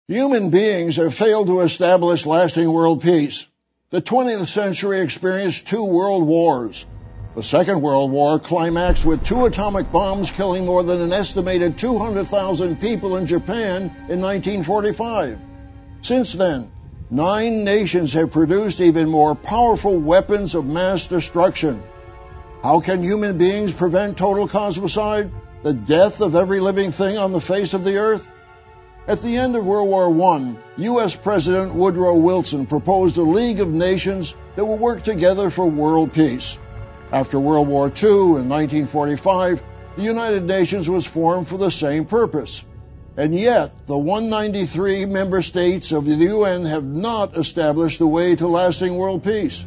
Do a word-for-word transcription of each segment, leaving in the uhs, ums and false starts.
Human beings have failed to establish lasting world peace. The twentieth century experienced two world wars. The Second World War climaxed with two atomic bombs killing more than an estimated two hundred thousand people in Japan in nineteen forty-five. Since then, nine nations have produced even more powerful weapons of mass destruction. How can human beings prevent total cosmocide, the death of every living thing on the face of the earth? At the end of World War One, U S President Woodrow Wilson proposed a League of Nations that would work together for world peace. After World War Two in nineteen forty-five, the United Nations was formed for the same purpose. And yet, the one hundred ninety-three member states of the U N have not established the way to lasting world peace.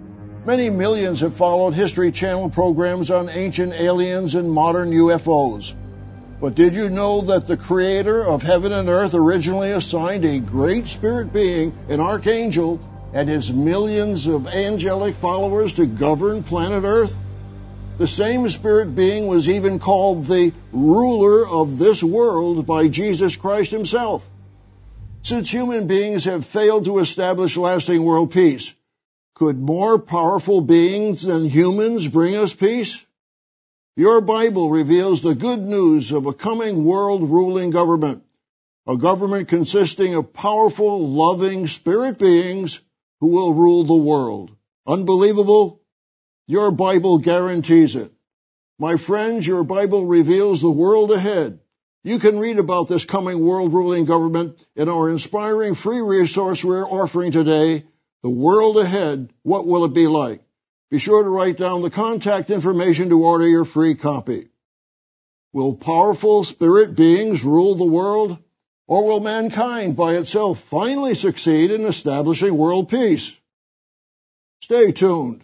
Many millions have followed History Channel programs on ancient aliens and modern U F Os. But did you know that the Creator of heaven and earth originally assigned a great spirit being, an archangel, and his millions of angelic followers to govern planet Earth? The same spirit being was even called the ruler of this world by Jesus Christ himself. Since human beings have failed to establish lasting world peace, could more powerful beings than humans bring us peace? Your Bible reveals the good news of a coming world-ruling government, a government consisting of powerful, loving spirit beings who will rule the world. Unbelievable? Your Bible guarantees it. My friends, your Bible reveals the world ahead. You can read about this coming world-ruling government in our inspiring free resource we're offering today, The World Ahead, What Will It Be Like? Be sure to write down the contact information to order your free copy. Will powerful spirit beings rule the world? Or will mankind by itself finally succeed in establishing world peace? Stay tuned.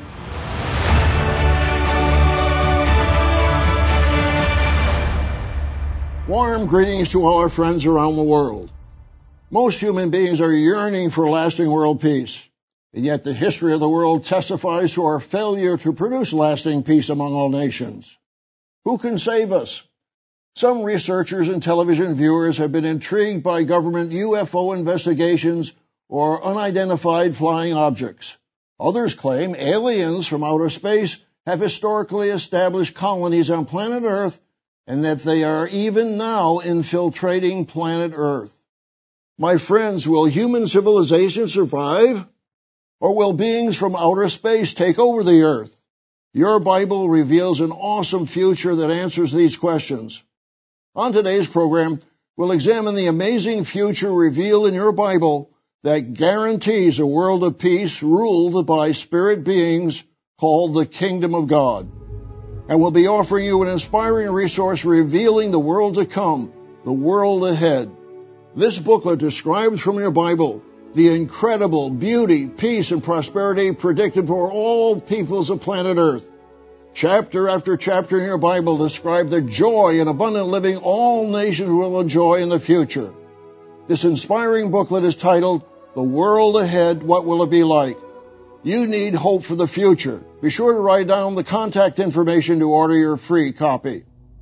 Warm greetings to all our friends around the world. Most human beings are yearning for lasting world peace. And yet the history of the world testifies to our failure to produce lasting peace among all nations. Who can save us? Some researchers and television viewers have been intrigued by government U F O investigations or unidentified flying objects. Others claim aliens from outer space have historically established colonies on planet Earth and that they are even now infiltrating planet Earth. My friends, will human civilization survive? Or will beings from outer space take over the earth? Your Bible reveals an awesome future that answers these questions. On today's program, we'll examine the amazing future revealed in your Bible that guarantees a world of peace ruled by spirit beings called the Kingdom of God. And we'll be offering you an inspiring resource revealing the world to come, the world ahead. This booklet describes from your Bible the incredible beauty, peace, and prosperity predicted for all peoples of planet Earth. Chapter after chapter in your Bible describe the joy and abundant living all nations will enjoy in the future. This inspiring booklet is titled, The World Ahead, What Will It Be Like? You need hope for the future. Be sure to write down the contact information to order your free copy.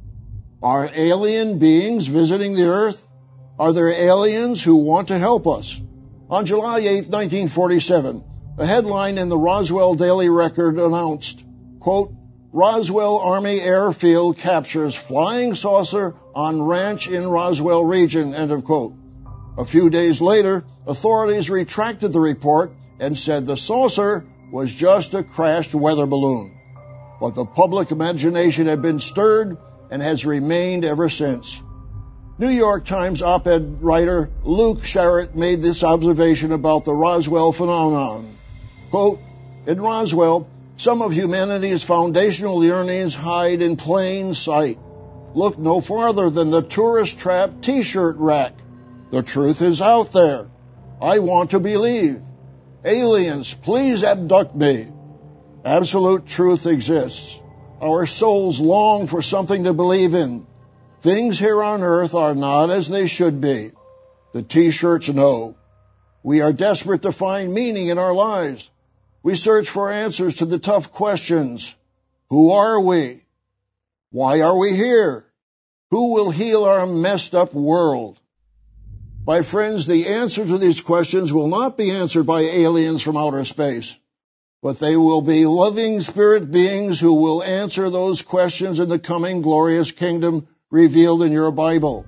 Are alien beings visiting the Earth? Are there aliens who want to help us? On July eighth, nineteen forty-seven, a headline in the Roswell Daily Record announced, quote, Roswell Army Airfield captures flying saucer on ranch in Roswell region, end of quote. A few days later, authorities retracted the report and said the saucer was just a crashed weather balloon. But the public imagination had been stirred and has remained ever since. New York Times op-ed writer Luke Sharratt made this observation about the Roswell phenomenon. Quote, in Roswell, some of humanity's foundational yearnings hide in plain sight. Look no farther than the tourist trap t-shirt rack. The truth is out there. I want to believe. Aliens, please abduct me. Absolute truth exists. Our souls long for something to believe in. Things here on earth are not as they should be. The t-shirts know. We are desperate to find meaning in our lives. We search for answers to the tough questions. Who are we? Why are we here? Who will heal our messed up world? My friends, the answer to these questions will not be answered by aliens from outer space, but they will be loving spirit beings who will answer those questions in the coming glorious kingdom revealed in your Bible.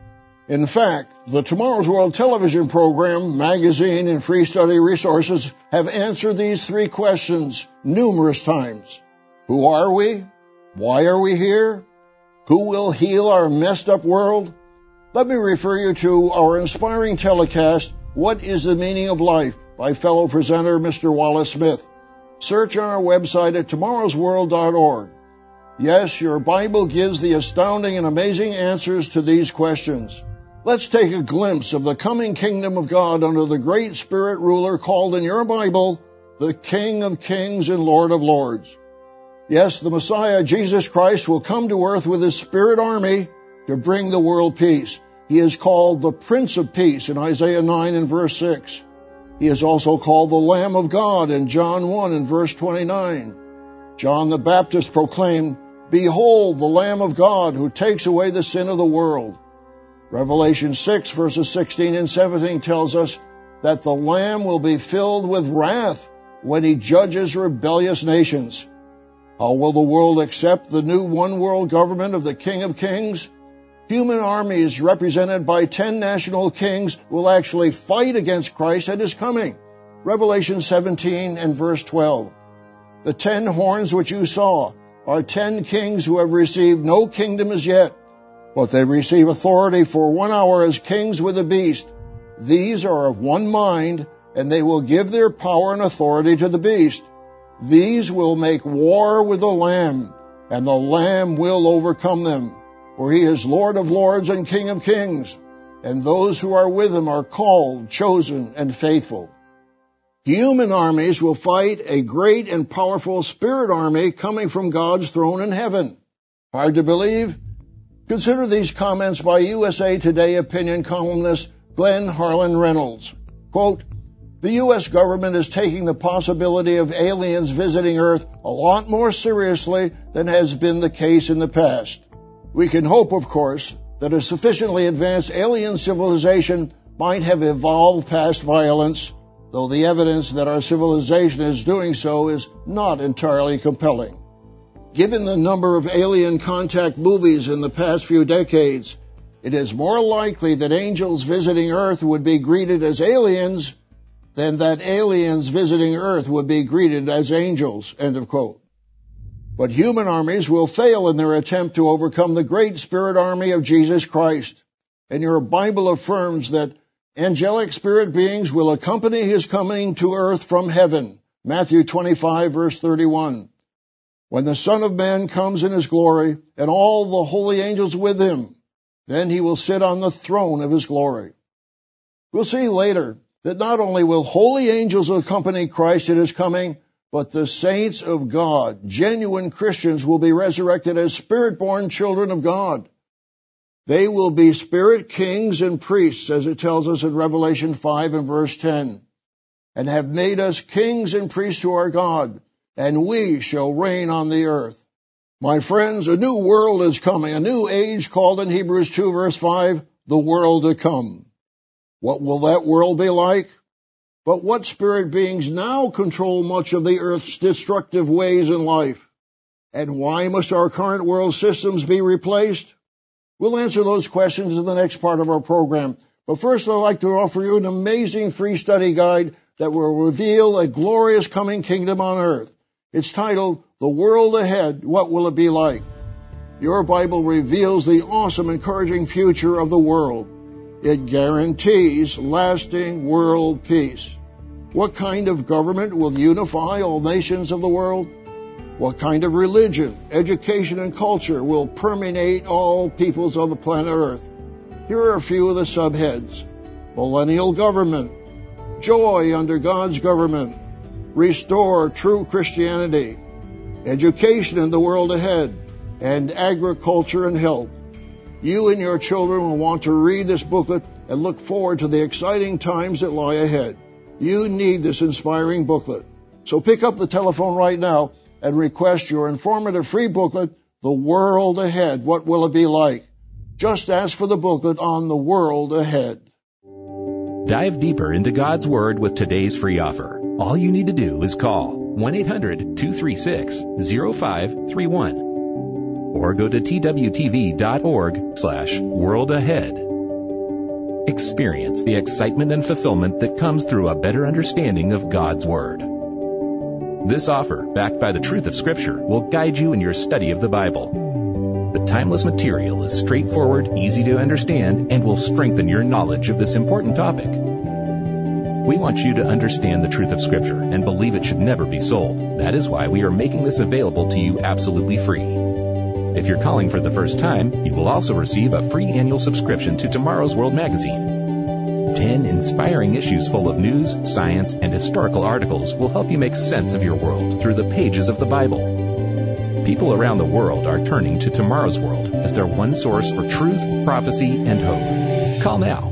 In fact, the Tomorrow's World television program, magazine, and free study resources have answered these three questions numerous times. Who are we? Why are we here? Who will heal our messed up world? Let me refer you to our inspiring telecast, What is the Meaning of Life? By fellow presenter Mister Wallace Smith. Search on our website at tomorrows world dot org. Yes, your Bible gives the astounding and amazing answers to these questions. Let's take a glimpse of the coming kingdom of God under the great spirit ruler called in your Bible the King of Kings and Lord of Lords. Yes, the Messiah, Jesus Christ, will come to earth with his spirit army to bring the world peace. He is called the Prince of Peace in Isaiah nine and verse six. He is also called the Lamb of God in John one and verse twenty-nine. John the Baptist proclaimed, "Behold, the Lamb of God who takes away the sin of the world." Revelation six verses sixteen and seventeen tells us that the Lamb will be filled with wrath when he judges rebellious nations. How will the world accept the new one world government of the King of Kings? Human armies represented by ten national kings will actually fight against Christ at his coming. Revelation seventeen and verse twelve. The ten horns which you saw are ten kings who have received no kingdom as yet, but they receive authority for one hour as kings with the beast. These are of one mind, and they will give their power and authority to the beast. These will make war with the Lamb, and the Lamb will overcome them. For he is Lord of lords and King of kings, and those who are with him are called, chosen, and faithful. Human armies will fight a great and powerful spirit army coming from God's throne in heaven. Hard to believe? Consider these comments by U S A Today opinion columnist Glenn Harlan Reynolds. Quote, "The U S government is taking the possibility of aliens visiting Earth a lot more seriously than has been the case in the past. We can hope, of course, that a sufficiently advanced alien civilization might have evolved past violence, though the evidence that our civilization is doing so is not entirely compelling. Given the number of alien contact movies in the past few decades, it is more likely that angels visiting Earth would be greeted as aliens than that aliens visiting Earth would be greeted as angels." End of quote. But human armies will fail in their attempt to overcome the great spirit army of Jesus Christ. And your Bible affirms that angelic spirit beings will accompany his coming to earth from heaven. Matthew twenty-five, verse thirty-one. When the Son of Man comes in his glory, and all the holy angels with him, then he will sit on the throne of his glory. We'll see later that not only will holy angels accompany Christ at his coming, but the saints of God, genuine Christians, will be resurrected as spirit-born children of God. They will be spirit kings and priests, as it tells us in Revelation five and verse ten, and have made us kings and priests to our God, and we shall reign on the earth. My friends, a new world is coming, a new age called in Hebrews two verse five, the world to come. What will that world be like? But what spirit beings now control much of the earth's destructive ways in life? And why must our current world systems be replaced? We'll answer those questions in the next part of our program. But first, I'd like to offer you an amazing free study guide that will reveal a glorious coming kingdom on earth. It's titled, The World Ahead, What Will It Be Like? Your Bible reveals the awesome, encouraging future of the world. It guarantees lasting world peace. What kind of government will unify all nations of the world? What kind of religion, education, and culture will permeate all peoples of the planet Earth? Here are a few of the subheads. Millennial government, joy under God's government, restore true Christianity, education in the world ahead, and agriculture and health. You and your children will want to read this booklet and look forward to the exciting times that lie ahead. You need this inspiring booklet. So pick up the telephone right now and request your informative free booklet, The World Ahead, What Will It Be Like? Just ask for the booklet on The World Ahead. Dive deeper into God's Word with today's free offer. All you need to do is call one eight hundred two three six zero five three one or go to twtv.org slash world ahead. Experience the excitement and fulfillment that comes through a better understanding of God's Word. This offer, backed by the truth of Scripture, will guide you in your study of the Bible. The timeless material is straightforward, easy to understand, and will strengthen your knowledge of this important topic. We want you to understand the truth of Scripture and believe it should never be sold. That is why we are making this available to you absolutely free. If you're calling for the first time, you will also receive a free annual subscription to Tomorrow's World magazine. Ten inspiring issues full of news, science, and historical articles will help you make sense of your world through the pages of the Bible. People around the world are turning to Tomorrow's World as their one source for truth, prophecy, and hope. Call now.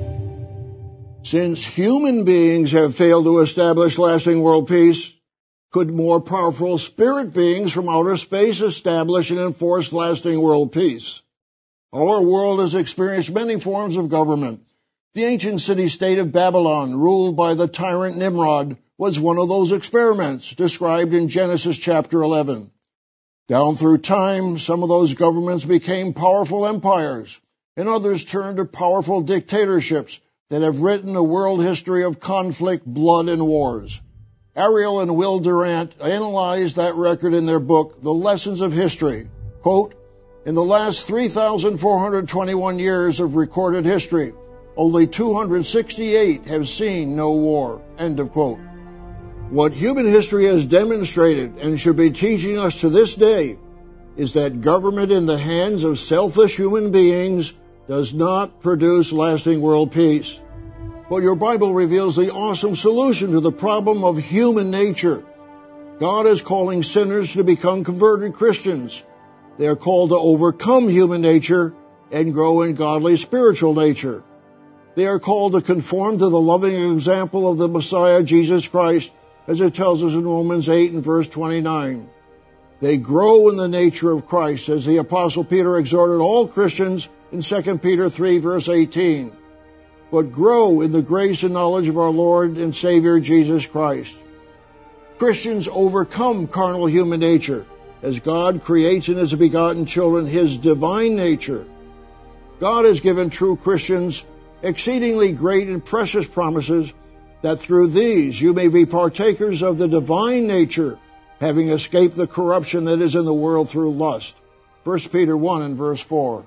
Since human beings have failed to establish lasting world peace, could more powerful spirit beings from outer space establish and enforce lasting world peace? Our world has experienced many forms of government. The ancient city-state of Babylon, ruled by the tyrant Nimrod, was one of those experiments described in Genesis chapter eleven. Down through time, some of those governments became powerful empires, and others turned to powerful dictatorships that have written a world history of conflict, blood, and wars. Ariel and Will Durant analyzed that record in their book, The Lessons of History. Quote, in the last three thousand four hundred twenty-one years of recorded history, only two hundred sixty-eight have seen no war. End of quote. What human history has demonstrated and should be teaching us to this day is that government in the hands of selfish human beings does not produce lasting world peace. But your Bible reveals the awesome solution to the problem of human nature. God is calling sinners to become converted Christians. They are called to overcome human nature and grow in godly spiritual nature. They are called to conform to the loving example of the Messiah, Jesus Christ, as it tells us in Romans eight and verse twenty-nine. They grow in the nature of Christ, as the Apostle Peter exhorted all Christians in Second Peter three, verse eighteen. But grow in the grace and knowledge of our Lord and Savior, Jesus Christ. Christians overcome carnal human nature, as God creates in His begotten children His divine nature. God has given true Christians exceedingly great and precious promises that through these you may be partakers of the divine nature, having escaped the corruption that is in the world through lust. First Peter one and verse four.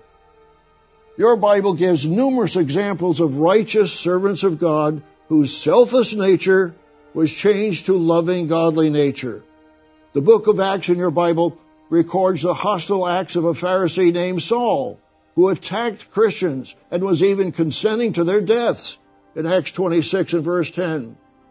Your Bible gives numerous examples of righteous servants of God whose selfish nature was changed to loving, godly nature. The book of Acts in your Bible records the hostile acts of a Pharisee named Saul, who attacked Christians and was even consenting to their deaths in Acts twenty-six and verse ten.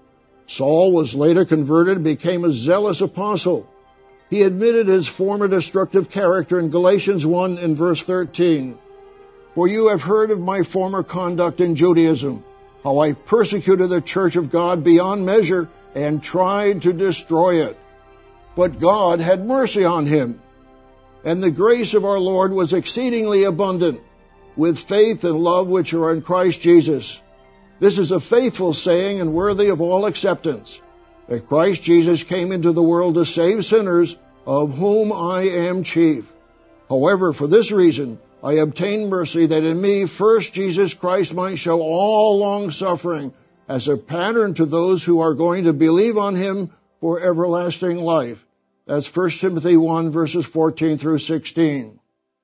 Saul was later converted and became a zealous apostle. He admitted his former destructive character in Galatians one and verse thirteen. For you have heard of my former conduct in Judaism, how I persecuted the church of God beyond measure and tried to destroy it. But God had mercy on him, and the grace of our Lord was exceedingly abundant, with faith and love which are in Christ Jesus. This is a faithful saying and worthy of all acceptance, that Christ Jesus came into the world to save sinners, of whom I am chief. However, for this reason, I obtained mercy, that in me first Jesus Christ might show all long-suffering as a pattern to those who are going to believe on Him for everlasting life. That's First Timothy one, verses fourteen through sixteen.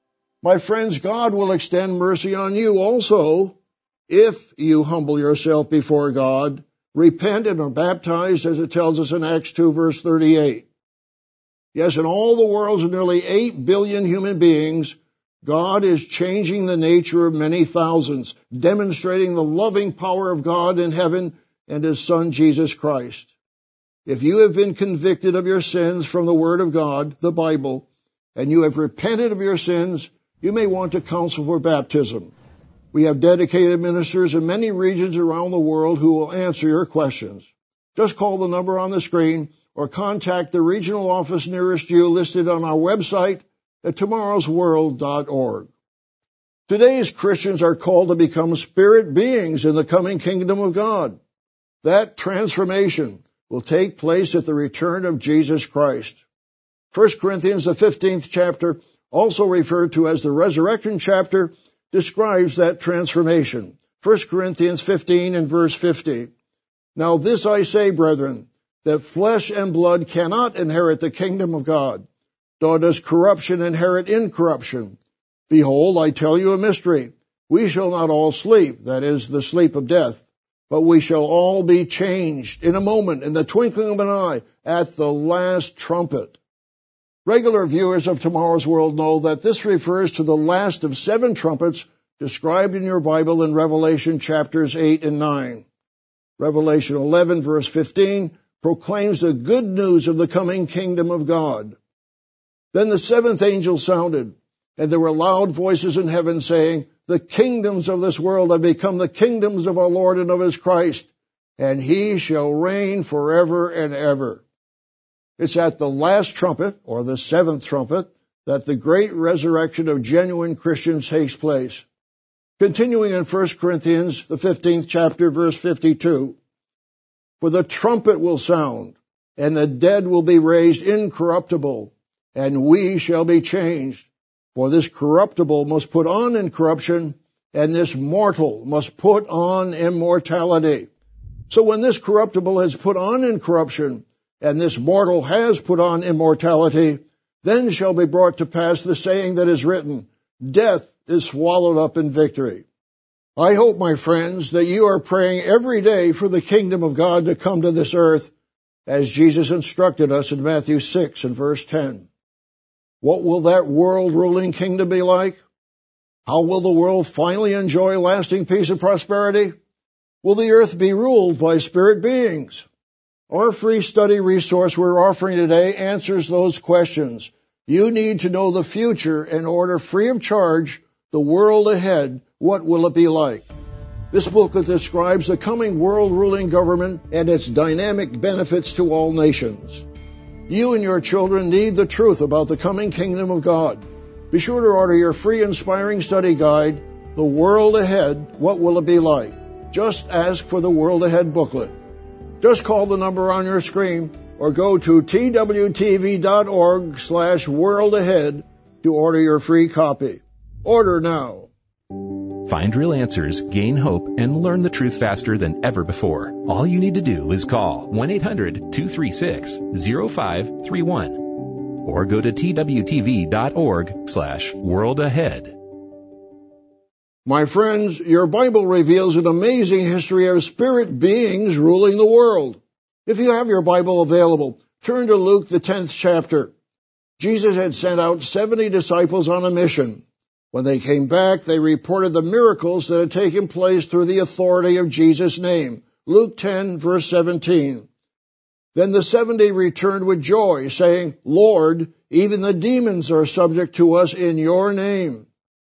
My friends, God will extend mercy on you also if you humble yourself before God, repent, and are baptized, as it tells us in Acts two, verse thirty-eight. Yes, in all the worlds of nearly eight billion human beings, God is changing the nature of many thousands, demonstrating the loving power of God in heaven and His Son, Jesus Christ. If you have been convicted of your sins from the Word of God, the Bible, and you have repented of your sins, you may want to counsel for baptism. We have dedicated ministers in many regions around the world who will answer your questions. Just call the number on the screen or contact the regional office nearest you listed on our website at tomorrows world dot org. Today's Christians are called to become spirit beings in the coming kingdom of God. That transformation will take place at the return of Jesus Christ. First Corinthians, the fifteenth chapter, also referred to as the resurrection chapter, describes that transformation. First Corinthians fifteen and verse fifty. Now this I say, brethren, that flesh and blood cannot inherit the kingdom of God, nor does corruption inherit incorruption. Behold, I tell you a mystery. We shall not all sleep, that is, the sleep of death, but we shall all be changed in a moment, in the twinkling of an eye, at the last trumpet. Regular viewers of Tomorrow's World know that this refers to the last of seven trumpets described in your Bible in Revelation chapters eight and nine. Revelation eleven, verse fifteen, proclaims the good news of the coming kingdom of God. Then the seventh angel sounded, and there were loud voices in heaven saying, the kingdoms of this world have become the kingdoms of our Lord and of his Christ, and he shall reign forever and ever. It's at the last trumpet, or the seventh trumpet, that the great resurrection of genuine Christians takes place. Continuing in First Corinthians, the fifteenth chapter, verse fifty-two, for the trumpet will sound, and the dead will be raised incorruptible, and we shall be changed. For this corruptible must put on incorruption, and this mortal must put on immortality. So when this corruptible has put on incorruption, and this mortal has put on immortality, then shall be brought to pass the saying that is written, death is swallowed up in victory. I hope, my friends, that you are praying every day for the kingdom of God to come to this earth, as Jesus instructed us in Matthew six and verse ten. What will that world-ruling kingdom be like? How will the world finally enjoy lasting peace and prosperity? Will the earth be ruled by spirit beings? Our free study resource we're offering today answers those questions. You need to know the future and order free of charge the world ahead. What will it be like? This booklet describes the coming world-ruling government and its dynamic benefits to all nations. You and your children need the truth about the coming kingdom of God. Be sure to order your free inspiring study guide, The World Ahead, What Will It Be Like? Just ask for the World Ahead booklet. Just call the number on your screen or go to twtv.org slash world ahead to order your free copy. Order now. Find real answers, gain hope, and learn the truth faster than ever before. All you need to do is call one eight hundred two three six zero five three one or go to twtv.org slash world ahead. My friends, your Bible reveals an amazing history of spirit beings ruling the world. If you have your Bible available, turn to Luke, the tenth chapter. Jesus had sent out seventy disciples on a mission. When they came back, they reported the miracles that had taken place through the authority of Jesus' name. Luke ten, verse seventeen. Then the seventy returned with joy, saying, Lord, even the demons are subject to us in your name.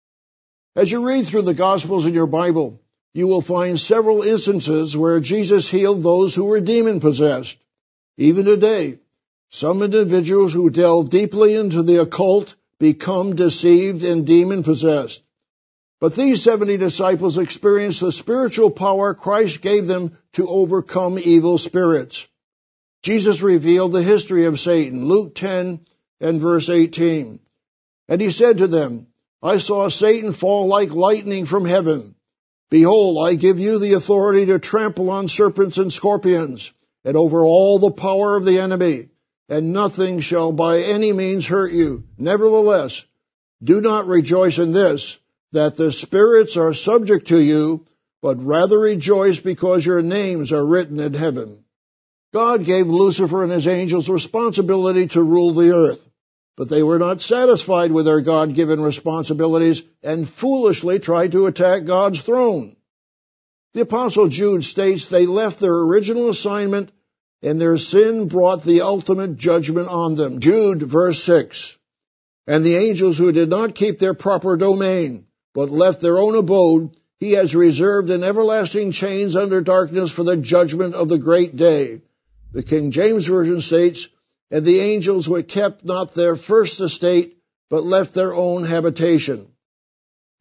As you read through the Gospels in your Bible, you will find several instances where Jesus healed those who were demon-possessed. Even today, some individuals who delve deeply into the occult become deceived and demon-possessed. But these seventy disciples experienced the spiritual power Christ gave them to overcome evil spirits. Jesus revealed the history of Satan, Luke ten and verse eighteen. And he said to them, I saw Satan fall like lightning from heaven. Behold, I give you the authority to trample on serpents and scorpions, and over all the power of the enemy, and nothing shall by any means hurt you. Nevertheless, do not rejoice in this, that the spirits are subject to you, but rather rejoice because your names are written in heaven. God gave Lucifer and his angels responsibility to rule the earth, but they were not satisfied with their God-given responsibilities and foolishly tried to attack God's throne. The Apostle Jude states they left their original assignment and their sin brought the ultimate judgment on them. Jude, verse six. And the angels who did not keep their proper domain, but left their own abode, he has reserved in everlasting chains under darkness for the judgment of the great day. The King James Version states, and the angels who kept not their first estate, but left their own habitation.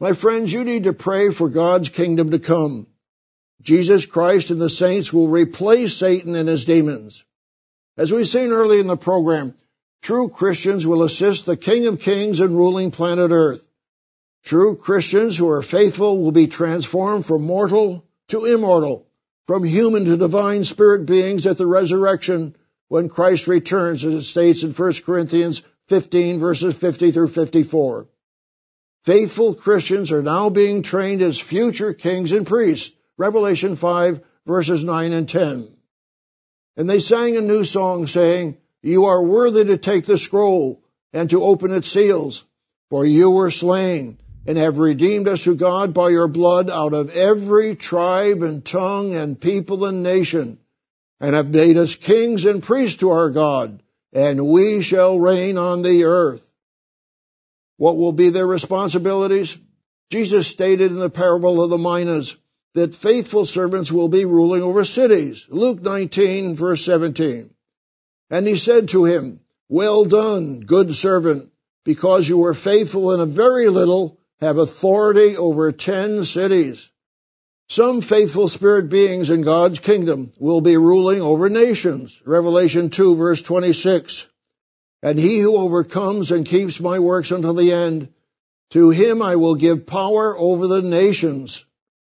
My friends, you need to pray for God's kingdom to come. Jesus Christ and the saints will replace Satan and his demons. As we've seen early in the program, true Christians will assist the King of Kings in ruling planet Earth. True Christians who are faithful will be transformed from mortal to immortal, from human to divine spirit beings at the resurrection when Christ returns, as it states in First Corinthians fifteen, verses fifty through fifty-four. Faithful Christians are now being trained as future kings and priests, Revelation five, verses nine and ten. And they sang a new song saying, "You are worthy to take the scroll and to open its seals, for you were slain and have redeemed us to God by your blood out of every tribe and tongue and people and nation, and have made us kings and priests to our God, and we shall reign on the earth." What will be their responsibilities? Jesus stated in the parable of the minas that faithful servants will be ruling over cities. Luke nineteen, verse seventeen. And he said to him, "Well done, good servant, because you were faithful in a very little, have authority over ten cities." Some faithful spirit beings in God's kingdom will be ruling over nations. Revelation two, verse twenty-six. And he who overcomes and keeps my works until the end, to him I will give power over the nations.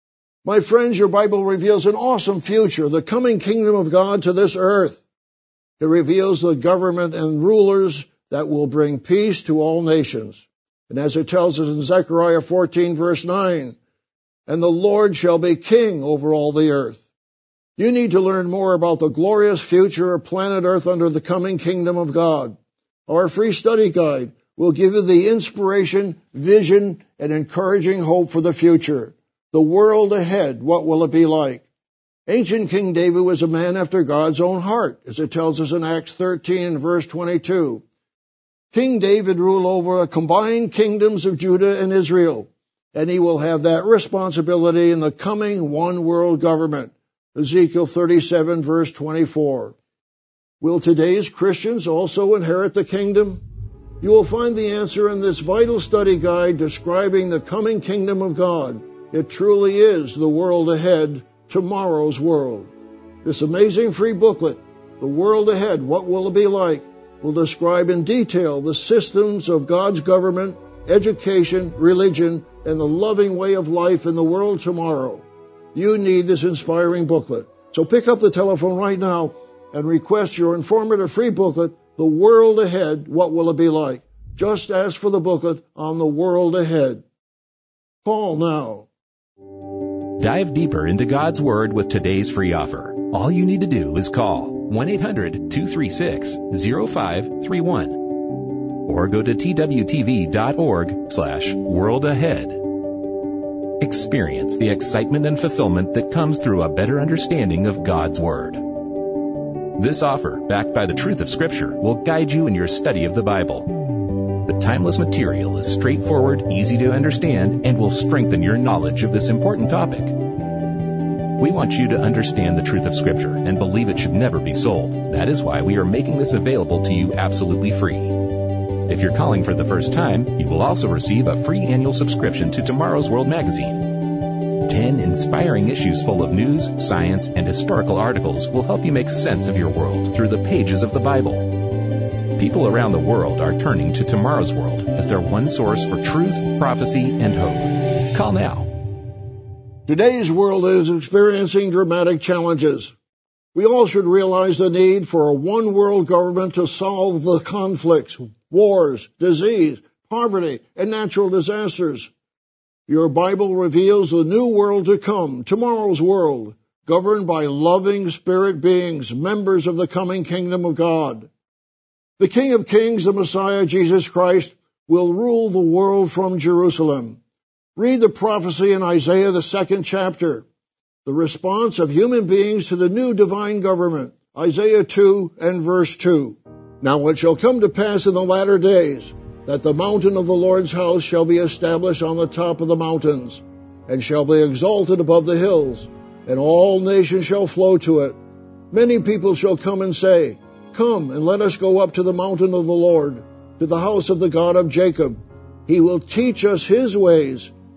My friends, your Bible reveals an awesome future, the coming kingdom of God to this earth. It reveals the government and rulers that will bring peace to all nations. And as it tells us in Zechariah fourteen, verse nine, "And the Lord shall be king over all the earth." You need to learn more about the glorious future of planet Earth under the coming kingdom of God. Our free study guide will give you the inspiration, vision, and encouraging hope for the future. The world ahead, what will it be like? Ancient King David was a man after God's own heart, as it tells us in Acts thirteen and verse twenty-two. King David ruled over the combined kingdoms of Judah and Israel, and he will have that responsibility in the coming one world government. Ezekiel thirty-seven, verse twenty-four. Will today's Christians also inherit the kingdom? You will find the answer in this vital study guide describing the coming kingdom of God. It truly is the world ahead, tomorrow's world. This amazing free booklet, The World Ahead, What Will It Be Like?, will describe in detail the systems of God's government, education, religion, and the loving way of life in the world tomorrow. You need this inspiring booklet. So pick up the telephone right now and request your informative free booklet, The World Ahead, What Will It Be Like? Just ask for the booklet on the world ahead. Call now. Dive deeper into God's Word with today's free offer. All you need to do is call one eight hundred, two three six, zero five three one or go to twtv.org slash world ahead. Experience the excitement and fulfillment that comes through a better understanding of God's Word. This offer, backed by the truth of Scripture, will guide you in your study of the Bible. The timeless material is straightforward, easy to understand, and will strengthen your knowledge of this important topic. We want you to understand the truth of Scripture and believe it should never be sold. That is why we are making this available to you absolutely free. If you're calling for the first time, you will also receive a free annual subscription to Tomorrow's World magazine. Ten inspiring issues full of news, science, and historical articles will help you make sense of your world through the pages of the Bible. People around the world are turning to Tomorrow's World as their one source for truth, prophecy, and hope. Call now. Today's world is experiencing dramatic challenges. We all should realize the need for a one world government to solve the conflicts, wars, disease, poverty, and natural disasters. Your Bible reveals the new world to come, tomorrow's world, governed by loving spirit beings, members of the coming kingdom of God. The King of Kings, the Messiah, Jesus Christ, will rule the world from Jerusalem. Read the prophecy in Isaiah, the second chapter. The response of human beings to the new divine government, Isaiah two and verse two. Now it shall come to pass in the latter days that the mountain of the Lord's house shall be established on the top of the mountains, and shall be exalted above the hills, and all nations shall flow to it. Many people shall come and say, Come, and let us go up to the mountain of the Lord, to the house of the God of Jacob. He will teach us his ways,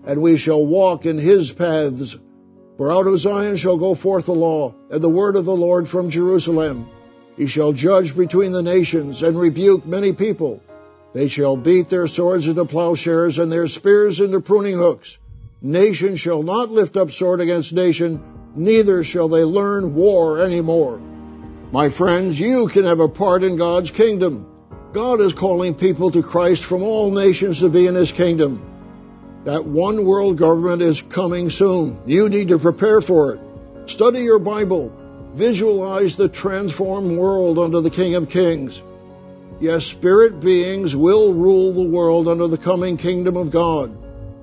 and we shall walk in his paths. For out of Zion shall go forth the law, and the word of the Lord from Jerusalem. He shall judge between the nations, and rebuke many people. They shall beat their swords into plowshares, and their spears into pruning hooks. Nation shall not lift up sword against nation, neither shall they learn war any more. My friends, you can have a part in God's kingdom. God is calling people to Christ from all nations to be in his kingdom. That one world government is coming soon. You need to prepare for it. Study your Bible. Visualize the transformed world under the King of Kings. Yes, spirit beings will rule the world under the coming kingdom of God.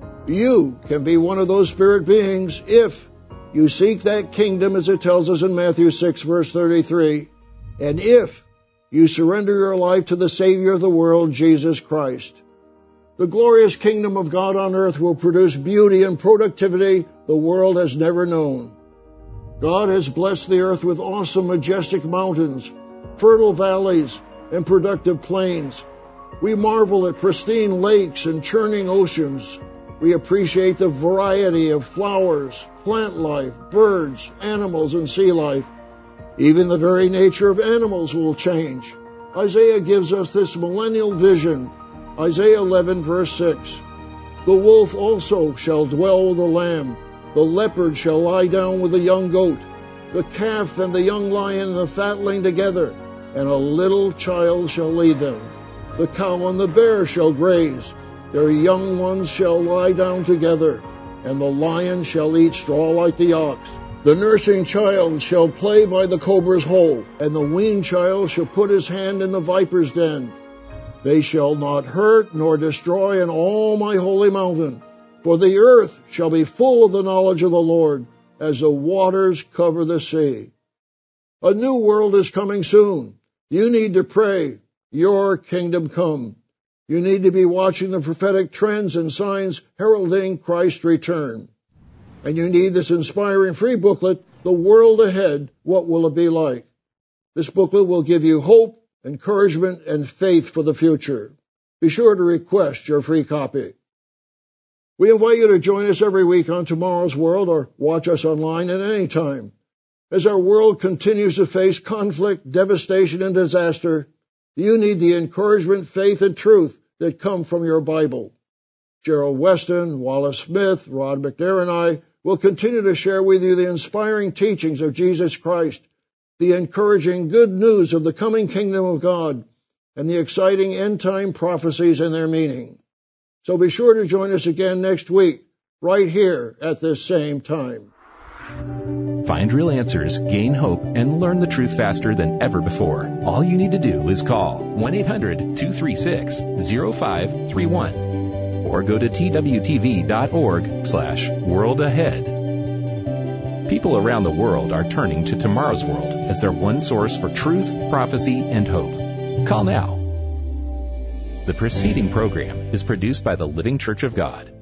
You can be one of those spirit beings if you seek that kingdom, as it tells us in Matthew six, verse thirty-three, and if you surrender your life to the Savior of the world, Jesus Christ. The glorious kingdom of God on earth will produce beauty and productivity the world has never known. God has blessed the earth with awesome, majestic mountains, fertile valleys, and productive plains. We marvel at pristine lakes and churning oceans. We appreciate the variety of flowers, plant life, birds, animals, and sea life. Even the very nature of animals will change. Isaiah gives us this millennial vision. Isaiah eleven, verse six. The wolf also shall dwell with the lamb. The leopard shall lie down with the young goat. The calf and the young lion and the fatling together, and a little child shall lead them. The cow and the bear shall graze. Their young ones shall lie down together, and the lion shall eat straw like the ox. The nursing child shall play by the cobra's hole, and the weaned child shall put his hand in the viper's den. They shall not hurt nor destroy in all my holy mountain, for the earth shall be full of the knowledge of the Lord, as the waters cover the sea. A new world is coming soon. You need to pray, your kingdom come. You need to be watching the prophetic trends and signs heralding Christ's return. And you need this inspiring free booklet, The World Ahead, What Will It Be Like? This booklet will give you hope, encouragement, and faith for the future. Be sure to request your free copy. We invite you to join us every week on Tomorrow's World, or watch us online at any time. As our world continues to face conflict, devastation, and disaster, you need the encouragement, faith, and truth that come from your Bible. Gerald Weston, Wallace Smith, Rod McNair, and I will continue to share with you the inspiring teachings of Jesus Christ, the encouraging good news of the coming kingdom of God, and the exciting end-time prophecies and their meaning. So be sure to join us again next week, right here at this same time. Find real answers, gain hope, and learn the truth faster than ever before. All you need to do is call one eight hundred two three six zero five three one or go to twtv.org slash world ahead. People around the world are turning to Tomorrow's World as their one source for truth, prophecy, and hope. Call now. The preceding program is produced by the Living Church of God.